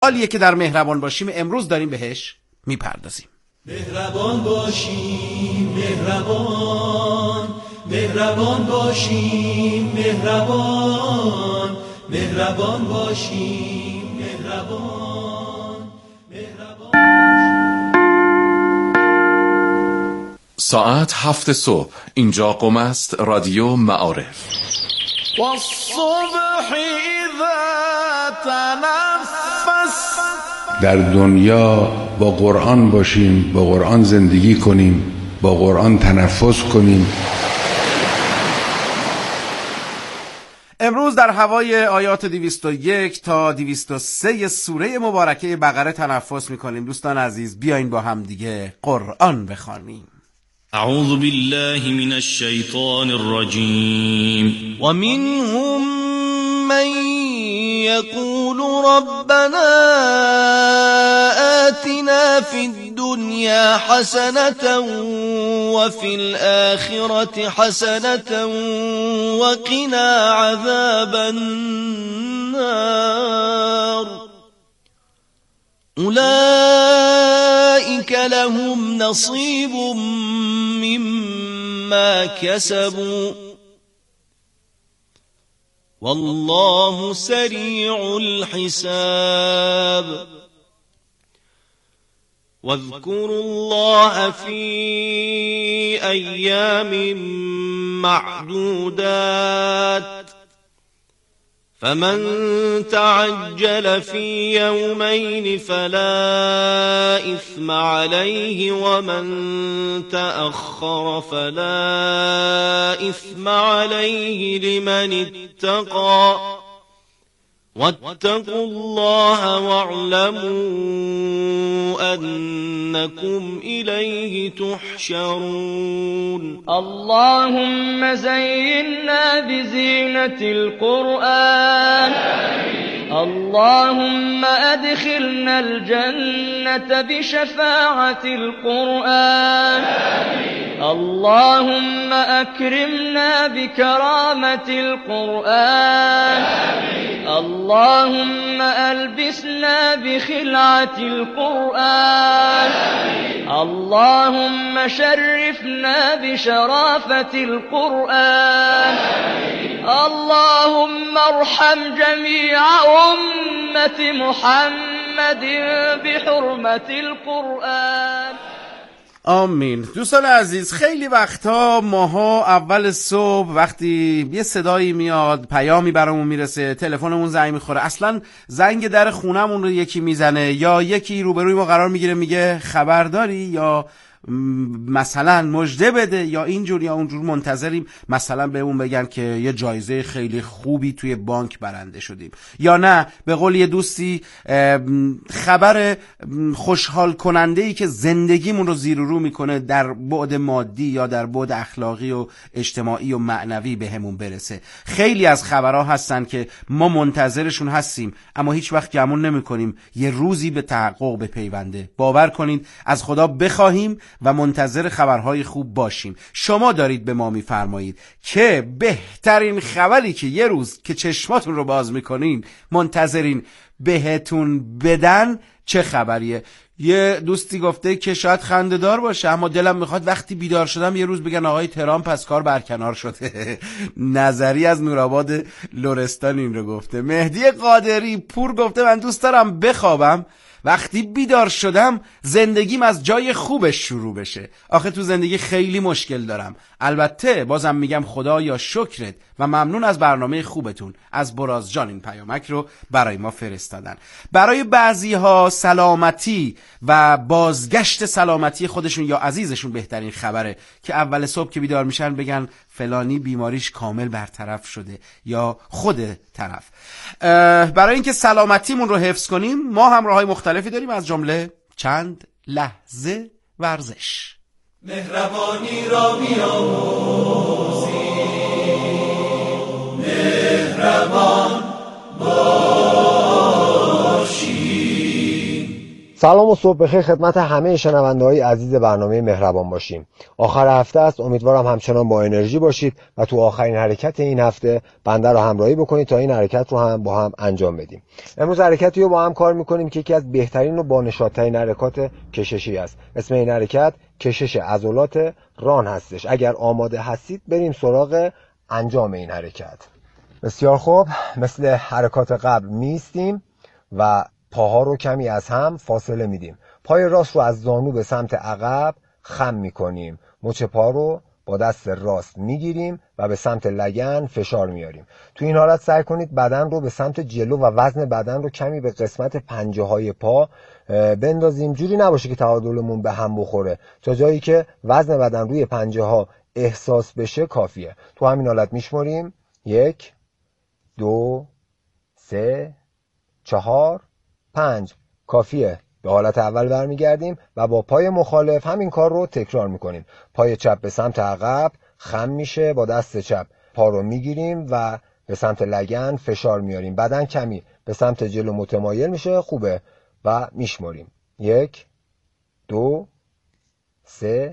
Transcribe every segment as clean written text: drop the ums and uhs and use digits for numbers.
سوالیه که در مهربان باشیم امروز داریم بهش میپردازیم. مهربان باشیم، مهربان، مهربان باشیم، مهربان، مهربان باشیم، مهربان، مهربان. ساعت 7 صبح. اینجا قم است، رادیو معارف. والصبح اذا تنفس. در دنیا با قرآن باشیم، با قرآن زندگی کنیم، با قرآن تنفس کنیم. امروز در هوای آیات 201 تا 203 سوره مبارکه بقره تنفس میکنیم. دوستان عزیز بیاین با هم دیگه قرآن بخوانیم. اعوذ بالله من الشیطان الرجیم. ومنهم من يقول ربنا آتنا في الدنيا حسنة وفي الآخرة حسنة وقنا عذاب النار أولئك لهم نصيب مما كسبوا والله سريع الحساب واذكروا الله في أيام معدودات فمن تعجل في يومين فلا إثم عليه ومن تأخر فلا إثم عليه لمن اتقى واتقوا الله واعلموا أنكم إليه تحشرون. اللهم زينا بزينة القرآن. اللهم أدخلنا الجنة بشفاعة القرآن. اللهم أكرمنا بكرامة القرآن. اللهم ألبسنا بخلعة القرآن. اللهم شرفنا بشرافة القرآن. اللهم ارحم جميع أمة محمد بحرمة القرآن. آمین. دوستان عزیز، خیلی وقتا ماها اول صبح وقتی یه صدایی میاد، پیامی برامون میرسه، تلفنمون زنگ میخوره، اصلا زنگ در خونمون رو یکی میزنه یا یکی روبروی ما قرار میگیره میگه خبرداری یا مثلا مژده بده یا اینجور یا اونجور، منتظریم مثلا بهمون بگن که یه جایزه خیلی خوبی توی بانک برنده شدیم، یا نه به قول یه دوستی خبر خوشحال کننده‌ای که زندگیمون رو زیر و رو میکنه در بعد مادی یا در بعد اخلاقی و اجتماعی و معنوی بهمون برسه. خیلی از خبرها هستن که ما منتظرشون هستیم اما هیچ وقت گمون نمی‌کنیم یه روزی به تحقق بپیونده. باور کنید از خدا بخواهیم و منتظر خبرهای خوب باشیم. شما دارید به ما میفرمایید که بهترین خبری که یه روز که چشماتون رو باز میکنین منتظرین بهتون بدن چه خبریه. یه دوستی گفته که شاید خنده‌دار باشه اما دلم میخواد وقتی بیدار شدم یه روز بگن آقای ترامپ از کار برکنار شده. نظری از نورآباد لرستان این رو گفته. مهدی قادری پور گفته من دوست دارم بخوابم وقتی بیدار شدم زندگیم از جای خوبش شروع بشه. آخه تو زندگی خیلی مشکل دارم. البته بازم میگم خدایا شکرت و ممنون از برنامه خوبتون. از براز جان این پیامک رو برای ما فرستادن. برای بعضی ها سلامتی و بازگشت سلامتی خودشون یا عزیزشون بهترین خبره که اول صبح که بیدار میشن بگن فلانی بیماریش کامل برطرف شده یا خود طرف. برای اینکه سلامتیمون رو حفظ کنیم ما هم راههای مختلفی داریم، از جمله چند لحظه ورزش. مهربانی را بیاموزیم، مهربان باشیم. سلام و صبح بخیر خدمت همه شنونده‌های عزیز برنامه مهربان باشیم. آخر هفته است، امیدوارم همچنان با انرژی باشید و تو آخرین حرکت این هفته بنده رو همراهی بکنید تا این حرکت رو هم با هم انجام بدیم. امروز حرکتی رو با هم کار می‌کنیم که یکی از بهترین و بانشادترین حرکات کششی است. اسم این حرکت کشش عضلات ران هستش. اگر آماده هستید بریم سراغ انجام این حرکت. بسیار خوب، مثل حرکات قبل میستیم و پاها رو کمی از هم فاصله میدیم. پای راست رو از زانو به سمت عقب خم میکنیم. مچ پا رو با دست راست میگیریم و به سمت لگن فشار میاریم. تو این حالت سعی کنید بدن رو به سمت جلو و وزن بدن رو کمی به قسمت پنجه های پا بندازیم. جوری نباشه که تعادلمون به هم بخوره. تا جایی که وزن بدن روی پنجه ها احساس بشه کافیه. تو همین حالت میشماریم 1 2 3 4 5. کافیه. به حالت اول برمیگردیم و با پای مخالف همین کار رو تکرار میکنیم. پای چپ به سمت عقب خم میشه، با دست چپ پا رو میگیریم و به سمت لگن فشار میاریم. بدن کمی به سمت جلو متمایل میشه. خوبه و میشماریم 1 2 3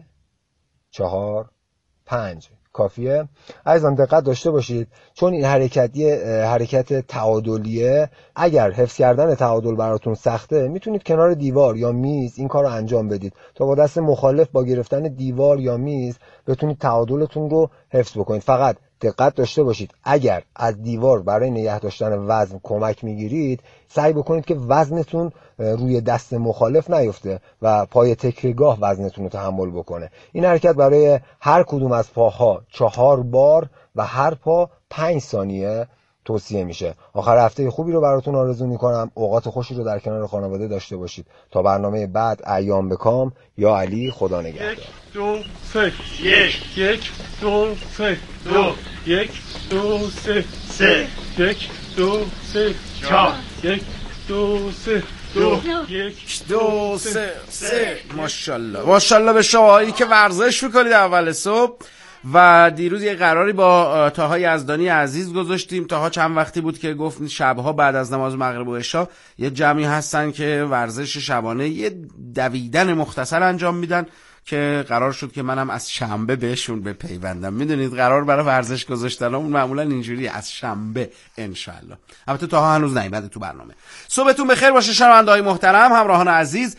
4 5. کافیه. عزیزان دقت داشته باشید، چون این حرکت تعادلیه، اگر حفظ کردن تعادل براتون سخته میتونید کنار دیوار یا میز این کار رو انجام بدید تا با دست مخالف با گرفتن دیوار یا میز بتونید تعادلتون رو حفظ بکنید. فقط دقت داشته باشید اگر از دیوار برای نگه داشتن وزن کمک میگیرید سعی بکنید که وزنتون روی دست مخالف نیفته و پای تکیه‌گاه وزنتون رو تحمل بکنه. این حرکت برای هر کدوم از پاها 4 بار و هر پا 5 ثانیه توصیه میشه. آخر هفته خوبی رو براتون آرزو میکنم. اوقات خوشی رو در کنار خانواده داشته باشید. تا برنامه بعد، ایام بکام. یا علی، خدا نگهدار. 1 2 3 1 2 3 2 1 2 3 3 1 2 3 4 1 2 3 2 1 2 3 3. ماشاءالله به شماهایی که ورزش میکنید اول صبح. و دیروز یه قراری با طاها یزدانی عزیز گذاشتیم. طاها چند وقتی بود که گفت شبها بعد از نماز مغرب و عشا یه جمعی هستن که ورزش شبانه یه دویدن مختصر انجام میدن که قرار شد که منم از شنبه بهشون بپیوندم. میدونید قرار برای ورزش گذاشتنمون معمولا اینجوری از شنبه انشالله. البته طاها هنوز نیومده تو برنامه. صبحتون بخیر باشه شنونده‌های محترم، همراهان عزیز.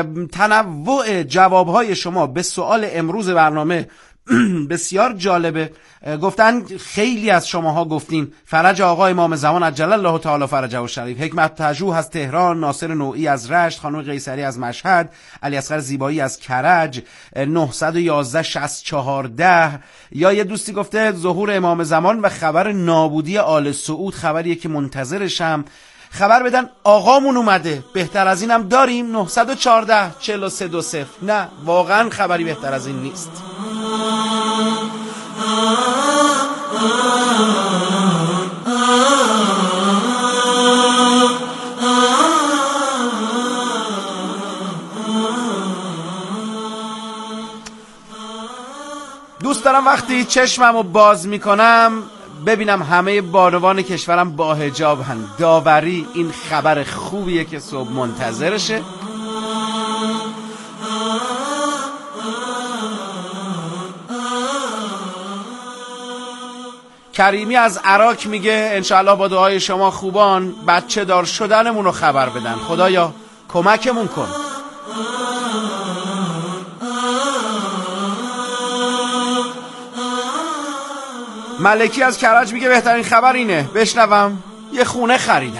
تنوع جوابهای شما به سوال امروز برنامه بسیار جالبه. گفتن خیلی از شماها گفتین فرج آقا امام زمان عجل الله تعالی فرجه و شریف، حکمت تجوح از تهران، ناصر نوعی از رشت، خانم قیصری از مشهد، علی اصغر زیبایی از کرج، 911 6014. یا یه دوستی گفته ظهور امام زمان و خبر نابودی آل سعود خبریه که منتظرشم. خبر بدن آقامون اومده، بهتر از اینم داریم؟ 914 4320. نه واقعا خبری بهتر از این نیست. دوست دارم وقتی چشممو باز میکنم ببینم همه بانوان کشورم با حجاب هن. داوری این خبر خوبیه که صبح منتظرشه. کریمی از عراق میگه انشاءالله با دعای شما خوبان بچه دار شدنمون رو خبر بدن. خدایا کمکمون کن. ملکی از کرج میگه بهترین خبر اینه بشنوم یه خونه خریدم.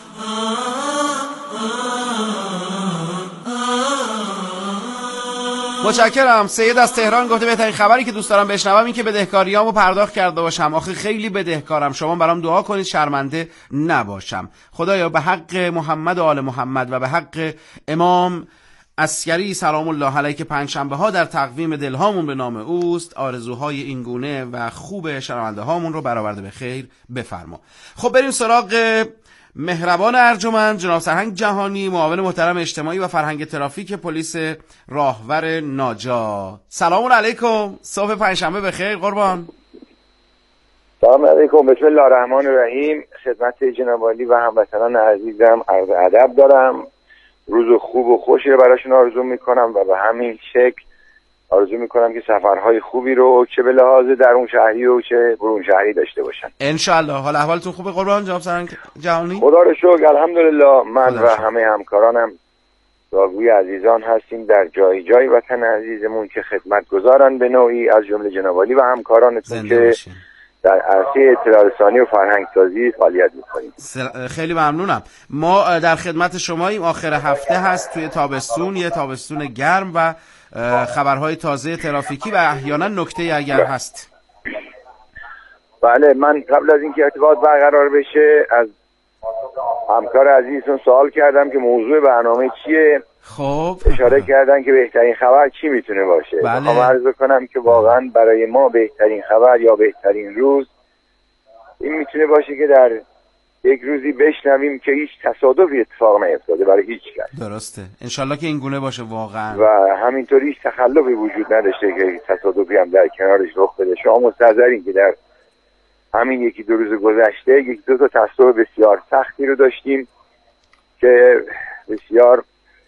متشکرم. سید از تهران گفته بهترین خبری که دوست دارم بشنوم این که بدهکاریامو پرداخت کرده باشم. آخه خیلی بدهکارم. شما برام دعا کنید شرمنده نباشم. خدایا به حق محمد و آل محمد و به حق امام عسکری سلام الله علیه که پنجشنبه ها در تقویم دلهامون به نام اوست، آرزوهای این گونه و خوب شنونده هامون رو برآورده به خیر بفرما. خب بریم سراغ مهربان ارجمند جناب سرهنگ جهانی، معاون محترم اجتماعی و فرهنگ ترافیک پلیس راهور ناجا. سلام علیکم، صبح پنجشنبه بخیر قربان. سلام علیکم، بسم الله الرحمن الرحیم. خدمت جناب عالی و هموطنان عزیزم عرض ادب دارم. روز خوب و خوشی رو براشون آرزو میکنم و به همین شکل آرزو میکنم که سفرهای خوبی رو چه به لحاظ درون شهری و چه برون شهری داشته باشن انشالله. حال احوالتون خوبه قربان جناب سرهنگ جهانی؟ خدا رو شکر الحمدلله. من و همه همکارانم راگوی عزیزان هستیم در جای جای وطن عزیزمون که خدمت گذارن به نوعی، از جمله جناب عالی و همکارانتون که در عرصه اطلاع رسانی و فرهنگ سازی فعالیت می‌کنیم. خیلی ممنونم. ما در خدمت شماییم. آخر هفته هست، توی تابستون، یه تابستون گرم و خبرهای تازه ترافیکی و احیانا نکته اگر هست. بله، من قبل از اینکه ارتباط برقرار بشه از همکار عزیزتون سوال کردم که موضوع برنامه چیه. خب اشاره کردن که بهترین خبر چی میتونه باشه. میخوام عرض کنم که واقعا برای ما بهترین خبر یا بهترین روز این میتونه باشه که در یک روزی بشنویم که هیچ تصادفی اتفاق نیفتاده برای هیچ کس. درسته، انشالله که این گونه باشه واقعا. و همینطوری هیچ تخلفی وجود نداشته که تصادفی هم در کنارش رخ بده. شما مستحضرین که در همین یکی دو روز گذشته یک دو تا تصادف بسیار سختی رو داشتیم که بسیار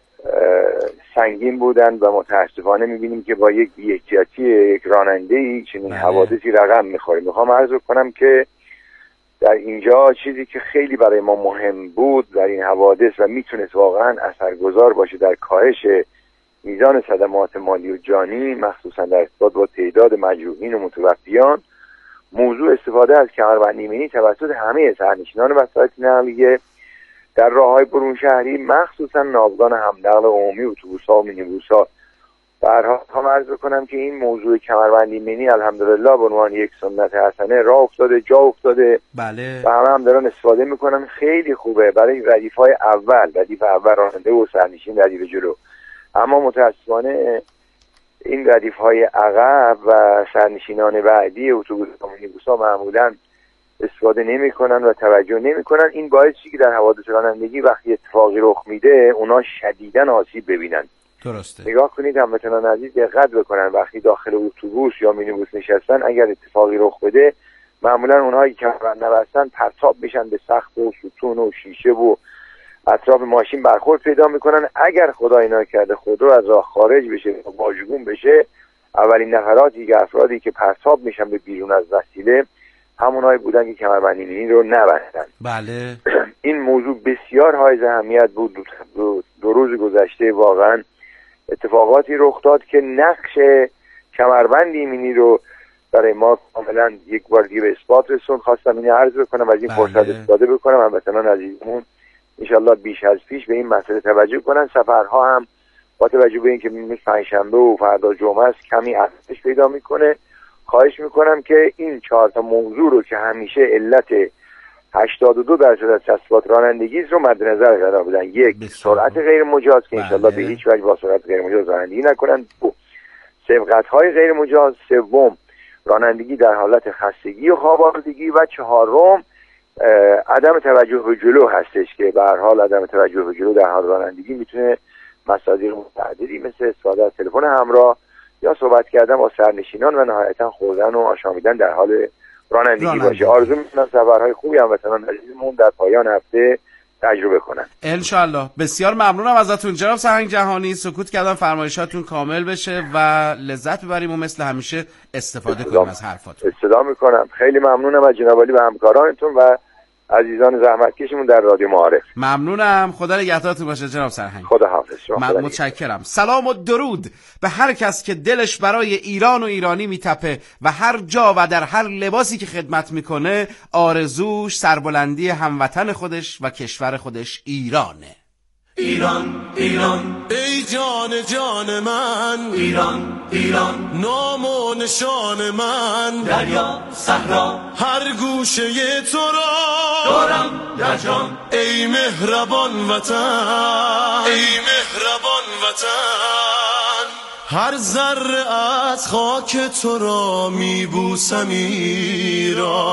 سنگین بودن و متاسفانه میبینیم که با یک بی‌احتیاطی یک راننده‌ای چنین حوادثی رقم میخوریم. میخوام عرض کنم که در اینجا چیزی که خیلی برای ما مهم بود در این حوادث و میتونست واقعا اثرگذار باشه در کاهش میزان صدمات مالی و جانی، مخصوصا در ارتباط با تعداد مجروحین و متوفیان، موضوع استفاده از کمربند ایمنی توسط همه سرنشینان وسایط نقلیه در راههای برون شهری، مخصوصا ناوگان حملنقل عمومی، اتوبوس‌ها و مینیبوس‌ها. برها عرض کنم که این موضوع کمربند ایمنی الحمدلله به عنوان یک سنت حسنه راه افتاده، جا افتاده. بله. و هم دارن استفاده میکنن. خیلی خوبه برای ردیف‌های اول، ردیف اول راننده و سرنشین ردیف جلو. اما متاسفانه این ردیف‌های عقب و سرنشینان بعدی اتوبوس‌ها و مینیبوس‌ها معمولاً استفاده نمی‌کنن و توجه نمی‌کنن. این باعث میشه که در حوادث رانندگی وقتی اتفاقی رخ میده اونا شدیداً آسیب ببینن. درسته. نگاه کنید هموطنان عزیز، دقت بکنن وقتی داخل اتوبوس یا مینیبوس نشستن اگر اتفاقی رخ بده معمولاً اونهایی که کمربند نبستن پرتاب میشن به سقف و ستون و شیشه و اطراف ماشین برخورد پیدا میکنن. اگر خدای نکرده خودرو از راه خارج بشه و واژگون بشه، اولین نفراتی که افرادی که پرتاب میشن به بیرون از وسیله همونایی بودن که کمربند ایمنی رو نبستن. بله. این موضوع بسیار حائز اهمیت بود. دو روز گذشته واقعا اتفاقاتی رخ داد که نقش کمربند ایمنی رو برای ما کاملا یک بار دیگه به اثبات رسوند. خواستم اینو عرض بکنم و از این فرصت استفاده بکنم هموطنان عزیزمون انشالله بیش از پیش به این مسئله توجه کنن. سفرها هم با توجه به اینکه پنجشنبه و فردا جمعه است کمی افزایش پیدا میکنه. خواهش میکنم که این 4 تا موضوع رو که همیشه علت 82% از تصادفات رانندگی رو مد نظر قرار بدن. یک، سرعت غیر مجاز که انشالله به هیچ وجه با سرعت غیر مجاز رانندگی نکنن. دو، سبقت‌های غیر مجاز. سوم، رانندگی در حالت خستگی و خواب‌آلودگی. و چهارم، عدم توجه به جلو هستش که به هر حال عدم توجه به جلو در حال رانندگی میتونه مصادیق متعددی مثل استفاده از تلفن همراه یا صحبت کردن با سرنشینان و نهایتا خوردن و آشامیدن در حال رانندگی باشه. آرزو میکنم سفرهای خوبی هموطنان عزیزمون در پایان هفته تجربه کنن انشالله. بسیار ممنونم ازتون جناب سرهنگ جهانی. سکوت کردم فرمایشاتون کامل بشه و لذت ببریم و مثل همیشه استفاده کنیم از حرفاتون. استفاده میکنم. خیلی ممنونم از جناب عالی و همکارانتون و عزیزان زحمتکشمون در رادیو معارف. ممنونم. خدا نگهدارتون باشه جناب سرهنگ. خدا حافظ. متشکرم. سلام و درود به هر کس که دلش برای ایران و ایرانی میتپه و هر جا و در هر لباسی که خدمت میکنه آرزوش سربلندی هموطن خودش و کشور خودش ایرانه. ایران ایران ای جان جان من، ایران ایران نام و نشان من، دریا صحرا هر گوشه تو را دارم در جان. ای مهربان وطن، ای مهربان وطن، هر ذره از خاک تو را میبوسم ایران.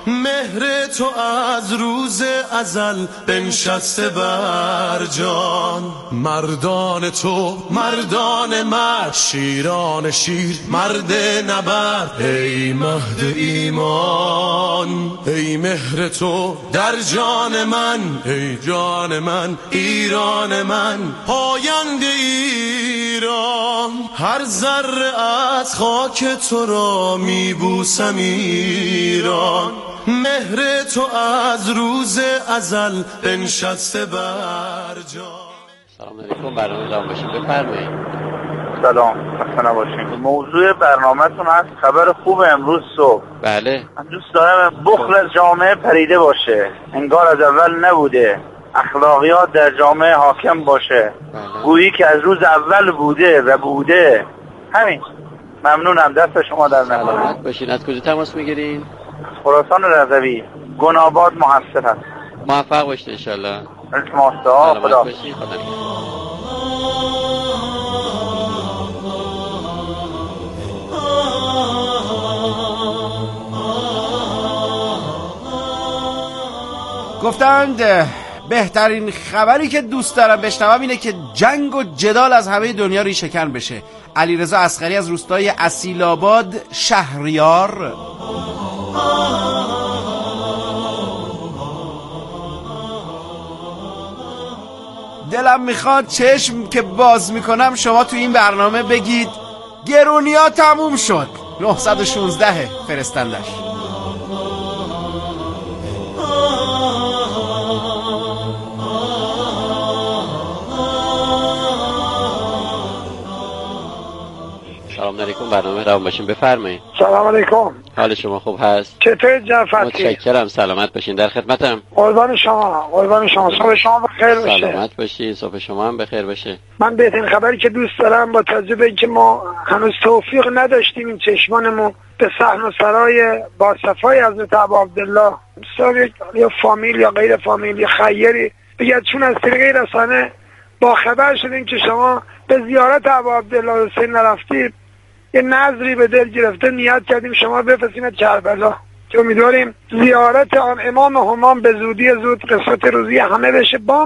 مهر تو از روز ازل بنشسته بر جان. مردان تو مردان مرد، شیران شیر مرد نبرد. ای مهد ایمان، ای مهر تو در جان من، ای جان من ایران من، پاینده ایران. هر ذره از خاک تو را میبوسم ایران. مهر تو از روز ازل بنشسته بر جان. سلام علیکم، برنامه جان باشیم، بفرمایید. سلام، خسته نباشین. موضوع برنامه‌تون هست خبر خوب امروز صبح. بله. من دوست دارم بخل از جامعه پریده باشه، انگار از اول نبوده، اخلاقیات در جامعه حاکم باشه، گویی که از روز اول بوده و بوده. همین. ممنونم، دست شما در نکنه. سلامت باشین. از کجا تماس میگیرین؟ خراسان رضوی، گناباد محصل هست. موفق باشید ان شاء الله. سلامت باشید. خدا گفتند بهترین خبری که دوست دارم بشنوم اینه که جنگ و جدال از همه دنیا ریشه‌کن بشه. علیرضا اصغری از روستای اصیل‌آباد شهریار. دلم میخواد چشم که باز میکنم شما تو این برنامه بگید گرونیا تموم شد. 916 فرستندش. سلام علیکم، برنامه روان باشین، بفرمایید. سلام علیکم. حال شما خوب هست؟ چطور جعفری؟ متشکرم، سلامت باشین، در خدمتم. قربان شما، قربان شما. صبح شما بخیر باشه. سلامت باشین، صبح شما هم بخیر باشه. من بهترین خبری که دوست دارم با توجه به اینکه ما هنوز توفیق نداشتیم این چشمانمون به صحن و سرای با صفای حضرت ابا عبدالله یا فامیل یا غیر فامیل یا خیری بگید، چون از طریق رسانه با خبر شدیم که شما به زیارت ابا عبدالله حسین نرفتید، یه نظری به دل گرفته، نیت کردیم شما بفرستیم کربلا که امیدواریم زیارت آن امام همام به زودی زود قسمت روزی همه بشه با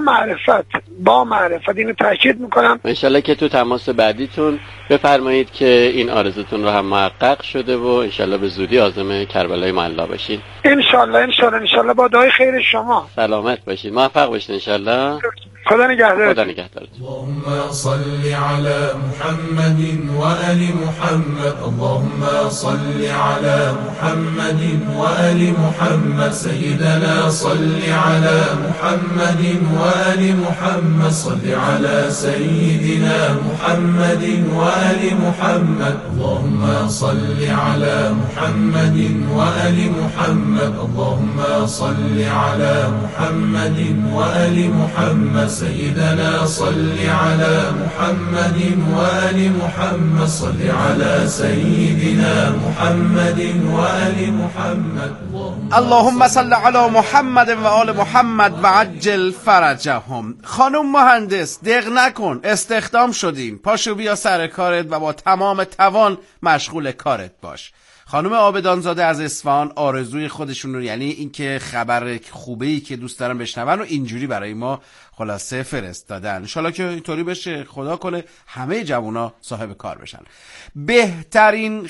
معرفت. اینو تاکید میکنم. انشالله که تو تماس بعدیتون بفرمایید که این آرزوتون رو هم محقق شده و انشالله به زودی عازم کربلای معلا باشین. انشالله با دعای خیر شما. سلامت باشین، موفق باشین انشالله. خدا نگهدار. خدا نگهدار. اللهم صل على محمد وآل محمد. اللهم صل على محمد وآل محمد. سيدنا صل على محمد وآل محمد. صل على سيدنا محمد وآل محمد. اللهم صل على محمد وآل محمد. اللهم صل على محمد وآل محمد. سيدنا صل على محمد وآل محمد. صل على سيدنا محمد وآل محمد. اللهم صل على محمد و آل محمد و عجل فرجهم. خانم مهندس، دق نکن، استخدام شدیم، پاشو بیا سر کارت و با تمام توان مشغول کارت باش. خانم عابدانزاده از اصفهان آرزوی خودشون رو، یعنی اینکه خبر خوبه‌ای که دوست دارن بشنون و اینجوری برای ما خلاصه فرستادن. انشالله که اینطوری بشه، خدا کنه همه جوونا صاحب کار بشن. بهترین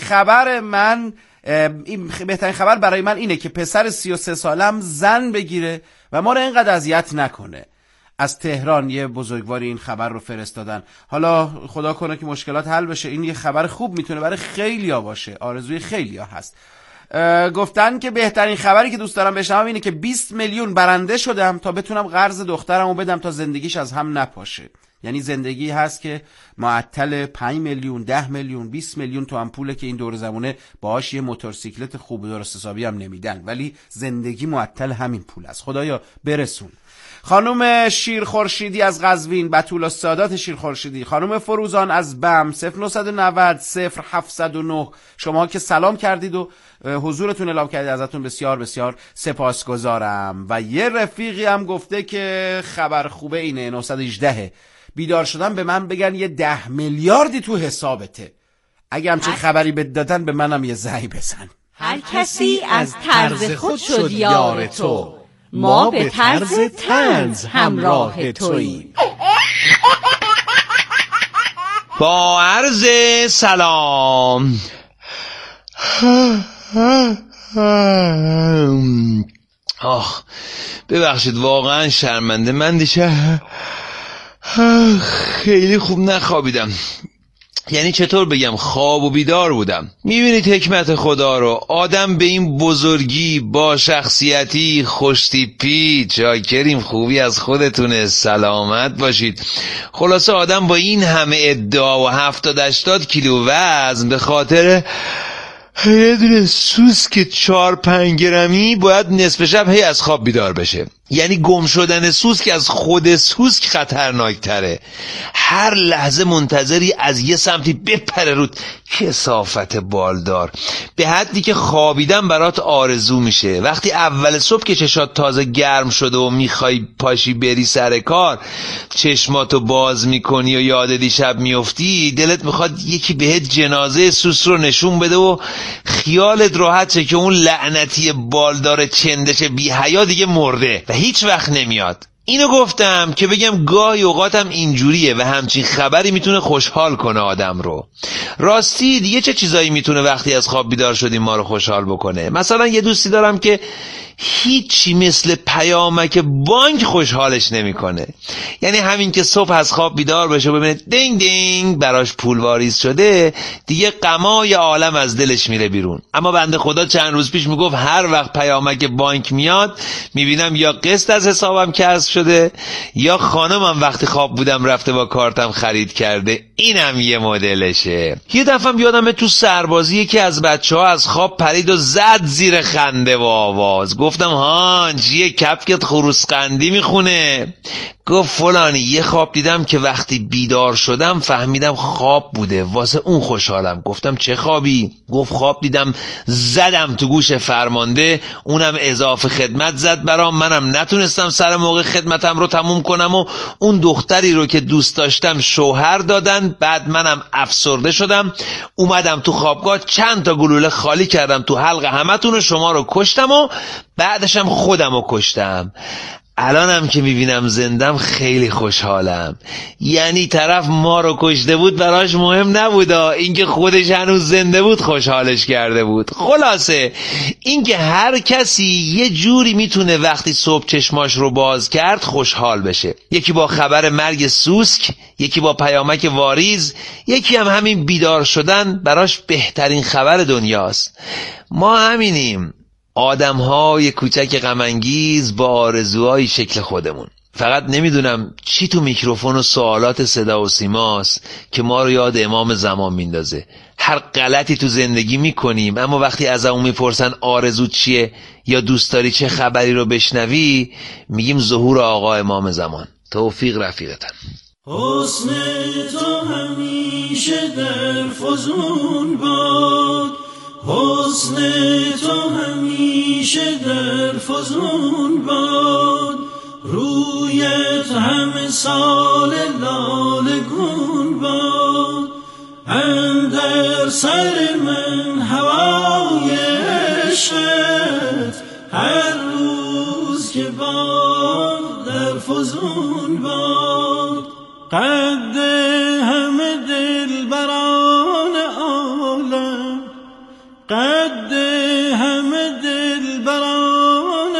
خبر برای من اینه که پسر 33 سالم زن بگیره و ما رو اینقدر اذیت نکنه. از تهران یه بزرگواری این خبر رو فرستادن. حالا خدا کنه که مشکلات حل بشه. این یه خبر خوب میتونه برای خیلیا باشه، آرزوی خیلیا هست. گفتن که بهترین خبری که دوست دارم بشنوم اینه که 20 میلیون برنده شدم تا بتونم قرض دخترمو بدم تا زندگیش از هم نپاشه. یعنی زندگی هست که معطل 5 میلیون، 10 میلیون، 20 میلیون تومن پوله که این دور زمونه باهاش یه موتورسیکلت خوب و درست حسابی هم نمیدن، ولی زندگی معطل همین پول است. خدایا برسون. خانم شیرخورشیدی از قزوین، بتول السادات شیرخورشیدی. خانم فروزان از بم 0990 0709. شما که سلام کردید و حضورتون اعلام کردید، ازتون بسیار بسیار سپاسگزارم. و یه رفیقی هم گفته که خبر خوبه اینه، 918 بیدار شدن به من بگن یه 10 میلیاردی تو حسابته. اگه همچین خبری بد دادن به منم یه زنگ بزن. هر کسی از طرز خود شد یار تو، ما به طرز طنز همراه توییم. با عرض سلام. ببخشید واقعا شرمنده، من دیشب خیلی خوب نخوابیدم. یعنی چطور بگم، خواب و بیدار بودم. میبینید حکمت خدا رو، آدم به این بزرگی با شخصیتی خوشتیپی چاکریم، خوبی از خودتونه، سلامت باشید. خلاصه آدم با این همه ادعا و 70-80 کیلو وزن به خاطر یه دونه سوسک 4-5 گرمی باید نصف شب هی از خواب بیدار بشه. یعنی گم شدن سوسک از خود سوسک خطرناک تره. هر لحظه منتظری از یه سمتی بپره رود. کثافت بالدار، به حدی که خوابیدن برات آرزو میشه. وقتی اول صبح که چشات تازه گرم شده و میخوای پاشی بری سر کار، چشماتو باز میکنی و یاد دیشب میفتی، دلت میخواد یکی بهت جنازه سوس رو نشون بده و خیالت راحت شه که اون لعنتی بالدار چندش بی حیا دیگه مرده و هیچ وقت نمیاد. اینو گفتم که بگم گاهی اوقاتم اینجوریه و همچین خبری میتونه خوشحال کنه آدم رو. راستی دیگه چه چیزایی میتونه وقتی از خواب بیدار شدیم ما رو خوشحال بکنه؟ مثلا یه دوستی دارم که هیچی مثل پیامک بانک خوشحالش نمیکنه. یعنی همین که صبح از خواب بیدار بشه و ببینه دینگ دینگ براش پول واریز شده، دیگه غمای عالم از دلش میره بیرون. اما بنده خدا چند روز پیش میگفت هر وقت پیامک بانک میاد میبینم یا قسط از حسابم کسر شده یا خانمم وقتی خواب بودم رفته با کارتم خرید کرده. اینم یه مدلشه. یه دفعه یادمه تو سربازی که از بچه‌ها از خواب پرید و زد زیر خنده و آواز. گفتم هانج یه کپکت خروس قندی میخونه. گفت فلانی یه خواب دیدم که وقتی بیدار شدم فهمیدم خواب بوده، واسه اون خوشحالم. گفتم چه خوابی؟ گفت خواب دیدم زدم تو گوش فرمانده، اونم اضافه خدمت زد برام، منم نتونستم سر موقع خدمتم رو تموم کنم و اون دختری رو که دوست داشتم شوهر دادن. بعد منم افسرده شدم، اومدم تو خوابگاه چند تا گلوله خالی کردم تو حلق همتون و شما رو کشتم و بعدشم خودم رو کشتم. الانم که میبینم زندم خیلی خوشحالم. یعنی طرف ما رو کشته بود براش مهم نبودا، اینکه خودش هنوز زنده بود خوشحالش کرده بود. خلاصه اینکه هر کسی یه جوری میتونه وقتی صبح چشماش رو باز کرد خوشحال بشه. یکی با خبر مرگ سوسک، یکی با پیامک واریز، یکی هم همین بیدار شدن براش بهترین خبر دنیاست. ما همینیم، آدم‌های کوچک غم‌انگیز با آرزوهای شکل خودمون. فقط نمیدونم چی تو میکروفون و سوالات صدا و سیماست که ما رو یاد امام زمان میندازه. هر غلطی تو زندگی میکنیم، اما وقتی از اون میپرسن آرزو چیه یا دوست داری چه خبری رو بشنوی، میگیم ظهور آقا امام زمان. توفیق رفیقتن. حسن تو همیشه در فزون باد، حسن تو همیشه در فزون باد، رویت همه سال لاله گون باد، اندر سر من هوای عشقت، هر روز که باد در فزون باد، قد همه دلبران عالم، قد همه دلبران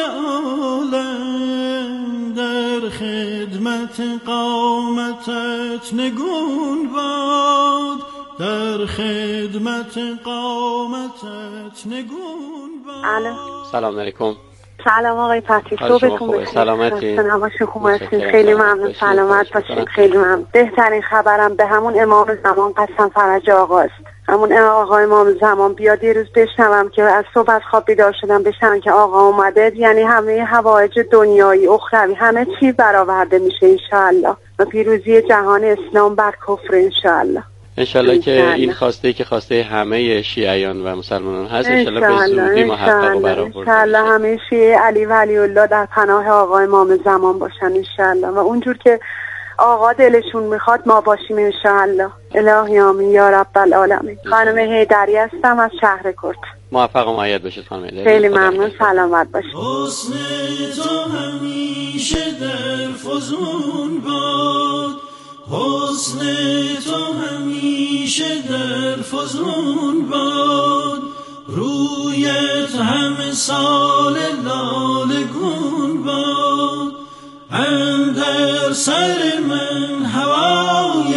عالم، در خدمت قامتت نگون باد، در خدمت قامتت نگون باد. سلام علیکم. سلام آقای فتحی، صبحتون بخیر. سلامتی؟ سلامتی، خوب هستین؟ خیلی ممنون. سلامت باشین. خیلی ممنون. بهترین خبرم به همون امام زمان قسم فرج آقاست. همون آقا امام زمان بیاد یه روز بشنوم که از صبح از خواب بیدار شدم بشنوم که آقا اومده، یعنی همه حوایج دنیایی اخروی همه چی برآورده میشه انشاءالله و پیروزی جهان اسلام بر کفر انشاءالله. انشالله که این خواسته که خواسته همه شیعیان و مسلمانان هست انشالله به زودی محقق و برآورده انشالله همه شیعه علی ولی الله در پناه آقا امام زمان باشن انشالله و اونجور که آقا دلشون میخواد ما باشیم انشالله. الهی آمین یا رب العالمین. خانم حیدری هستم از شهر کرد. موفق و مؤید باشید خانم لیلی. خیلی ممنون، سلامت باشید. حسن تو همیشه در فزون باد، حسن تو همیشه در فزون باد، رویت همه سال لاله گون باد، اندر سر من هوای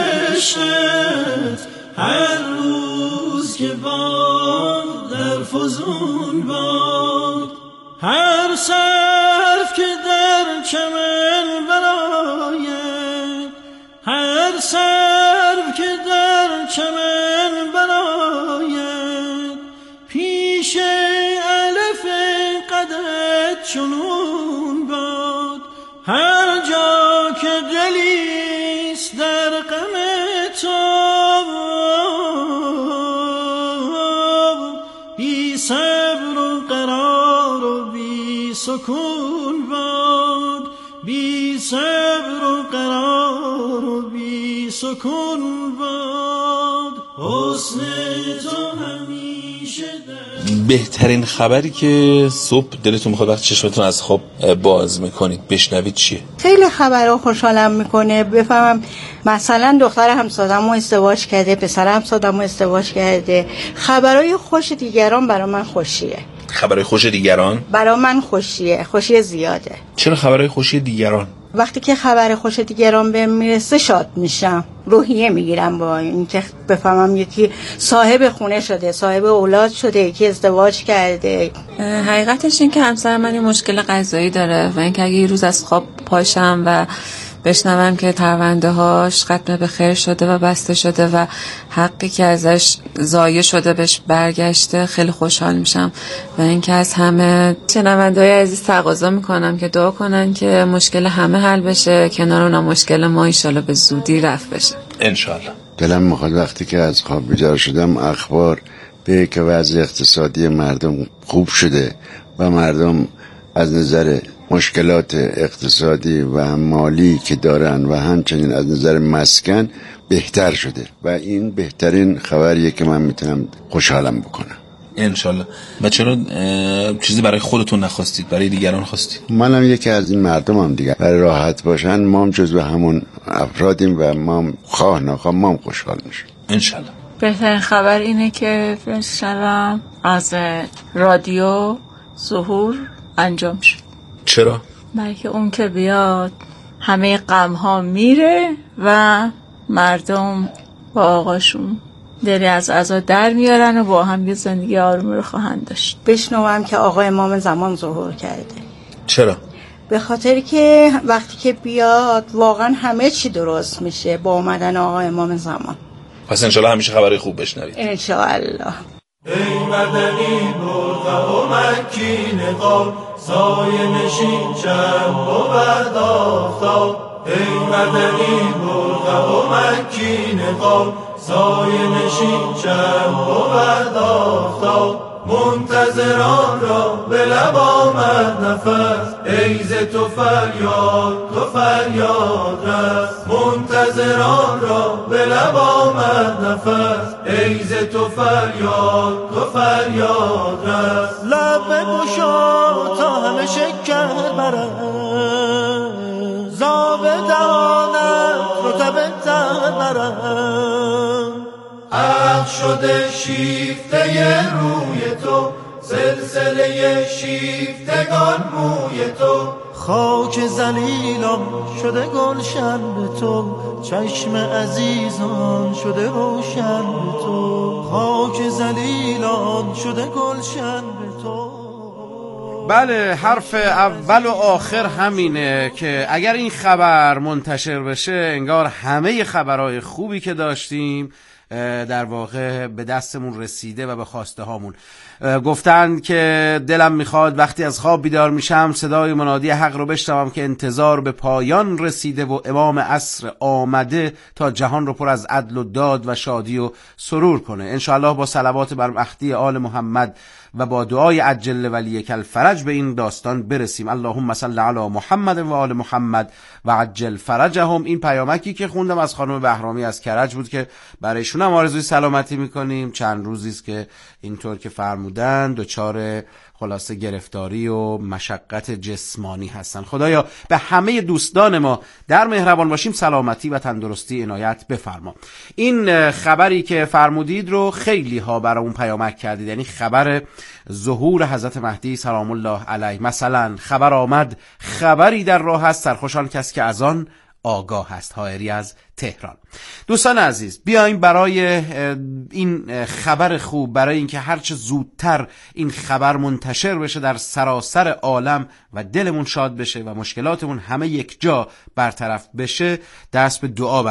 عشقت هر روز که باد در فزون باد، هر سرف که در چمن برآید، هر سرف که در چمن برآید، پیش الف قدت چنون باد، هر جا که دلیست در غم تو بی صبر و قرار و بی سکون باد، بی صبر و قرار و بی سکون باد، حسن تو همیشه بهترین خبری که صبح دلتون میخواد وقتی چشمتون از خواب باز میکنید بشنوید چیه؟ خیلی خبرها خوشحالم میکنه بفهمم مثلا دختر همسادمو ازدواج کرده، پسر همسادمو ازدواج کرده. خبرهای خوش دیگران برای من خوشیه. خبرهای خوش دیگران؟ برای من خوشیه، خوشی زیاده. چرا خبرهای خوشی دیگران؟ وقتی که خبر خوش دیگران بهم میرسه شاد میشم، روحیه میگیرم با اینکه بفهمم یکی صاحب خونه شده، صاحب اولاد شده، یکی ازدواج کرده. حقیقتش این که همسر من یه مشکل غذایی داره و اینکه اگه یه روز از خواب پاشم و بشنوم که پرونده هاش ختم به خیر شده و بسته شده و حقی که ازش ضایع شده بهش برگشته، خیلی خوشحال میشم. و اینکه از همه شنونده‌های عزیز تقاضا میکنم که دعا کنن که مشکل همه حل بشه، کنار اون مشکل ما انشالله به زودی رفع بشه انشالله. دلم میخواد وقتی که از خواب بیدار شدم اخبار به که وضع اقتصادی مردم خوب شده و مردم از نظر مشکلات اقتصادی و مالی که دارن و همچنین از نظر مسکن بهتر شده و این بهترین خبریه که من میتونم خوشحالم بکنم انشالله. و چرا چیزی برای خودتون نخواستید، برای دیگران خواستید؟ منم یکی از این مردمم دیگه، برای راحت باشن ما هم جزو همون افرادیم و ما خواه نخواه ما هم خوشحال میشیم انشالله. بهترین خبر اینه که انشالله از رادیو ظهور انجام شد. چرا؟ بلکه اون که بیاد همه غم ها میره و مردم با آقاشون دلی از عزا در میارن و با هم یه زندگی آرومی رو خواهند داشت. بشنوم که آقا امام زمان ظهور کرده. چرا؟ به خاطر که وقتی که بیاد واقعا همه چی درست میشه با اومدن آقا امام زمان. پس انشالله همیشه خبری خوب بشنوید انشالله. ای مدنی برده و مکی نقاب، سایه نشین چند بود آفتاب. ای مدنی برده و مکی نقاب، سایه نشین چند بود آفتاب. منتظران را به لب آمد نفس، ای ز تو فریاد رست. منتظران را به لب آمد نفس، ای ز تو فریاد رست. لب بگشا تا همه شکر برد، زاب دهانت رطب تر برد. عقل شده شیفته روی تو، سلسله شیفتگان موی تو. خاک زلیلان شده گلشن به تو، چشم عزیزان شده روشن به تو. خاک زلیلان شده گلشن به تو. بله، حرف اول و آخر همینه که اگر این خبر منتشر بشه انگار همه خبرهای خوبی که داشتیم در واقع به دستمون رسیده و به خواسته هامون. گفتند که دلم میخواد وقتی از خواب بیدار میشم صدای منادی حق رو بشنوم که انتظار به پایان رسیده و امام عصر آمده تا جهان رو پر از عدل و داد و شادی و سرور کنه. انشاءالله با صلوات بر مهدی آل محمد و با دعای عجل ولیک الفرج به این داستان برسیم. اللهم صل علی محمد و آل محمد و عجل فرجهم. این پیامکی که خوندم از خانم بهرامی از کرج بود که برایشون اونم آرزوی سلامتی میکنیم. چند روزی است که اینطور که فرمودن دچار خلاصه گرفتاری و مشقت جسمانی هستن. خدایا به همه دوستان ما در مهربان باشیم سلامتی و تندرستی عنایت بفرما. این خبری که فرمودید رو خیلی ها برامون پیامک کردید، یعنی خبر ظهور حضرت مهدی سلام الله علیه. مثلا خبر آمد خبری در راه است، سرخوشان کس که از آن آگاه است. حائری از تهران. دوستان عزیز، بیایم برای این خبر خوب، برای اینکه هرچه زودتر این خبر منتشر بشه در سراسر عالم و دلمون شاد بشه و مشکلاتمون همه یک جا برطرف بشه، دست به دعا